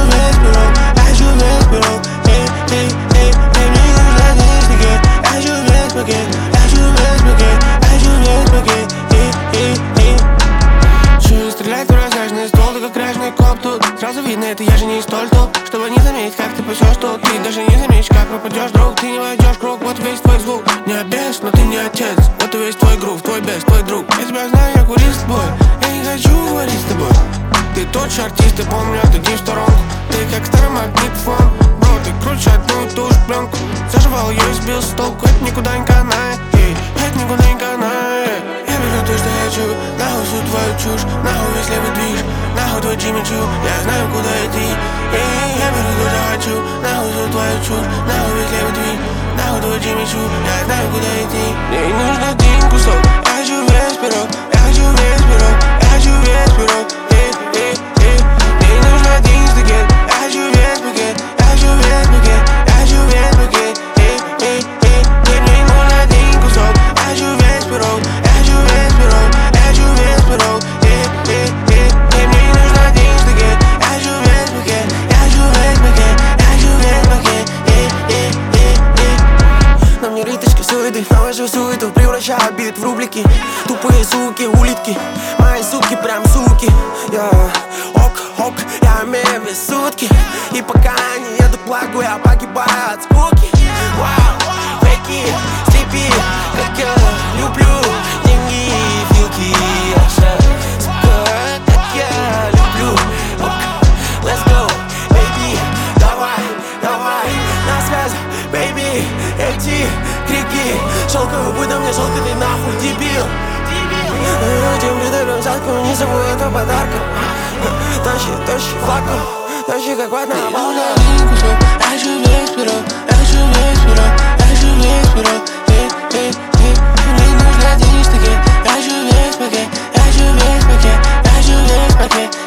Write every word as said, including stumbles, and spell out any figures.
весь пирог, я хочу весь пирог. Эй, эй, эй, эй, мне не нужна денежки. Я хочу весь пакет, я хочу весь пакет, я хочу весь пакет. Эй, эй, эй. Чую, стрелять в раздраженный ствол, ты как грязный коп тут. Сразу видно, это я же не столь топ, чтобы не заметить, как ты пасешь тут. Ты даже не заметишь, как пропадешь, друг. Ты не войдешь в круг, вот весь твой звук. Не обез, но ты не отец. Вот и весь твой грув, твой бест, твой друг. Я тебя знаю, я курил с тобой. Я не хочу говорить с тобой. Ты тот же артист, я помню, отойди в сторонку. Ты как старый магнитофон. Бро, ты круче одну и ту же пленку. Заживал ее и сбил с толку. Это никуда не канает, эй, это никуда не канает. Я беру то, что хочу, нахуй всю твою чушь, нахуй весь левый движ, нахуй твой Джимми Чу. Я знаю, куда идти, эй, я беру то, что хочу, нахуй всю твою чушь, нахуй весь левый движ, нахуй твой Джимми Чу. Я знаю, куда идти. Мне не нужен один кусок, я хочу весь пирог, я хочу весь пирог, я хочу весь пирог. Эй, эй, эй, мне не нужен один стакет, я хочу весь пакет, я хочу весь пакет, я хочу весь пакет. Эй, эй, эй, эй, мне не нужен один кусок, я хочу весь пирог, я хочу весь пирог, я хочу весь пирог. Эй, эй, эй, эй, мне не нужен один стакет, я хочу весь пакет, я хочу весь пакет, я хочу весь пакет. Эй, эй, эй, эй. На мне риточки суеты, на вашу суету превращаю бит в рублики. Тупые суки, улитки, мои суки прям суки. Я ок, ок, я имею в виду сутки. И пока я не еду к лагу, я погибаю от скуки. Вау, фейки, слепи, как я люблю деньги и филки. Сука, как я люблю. Ок, let's go, baby, давай, давай, на связи, baby. Эти крики, шелковый будто мне шелка, ты нахуй дебил. Этим бедером взятку, не забудь это подарком. Тащи, тащи флаком, тащи как ватная балка. Я хочу весь пирог, я хочу весь пирог, я хочу весь пирог. Эй, эй, эй, мне не нужен один стакет, я хочу весь пакет, я хочу весь пакет, я хочу весь пакет.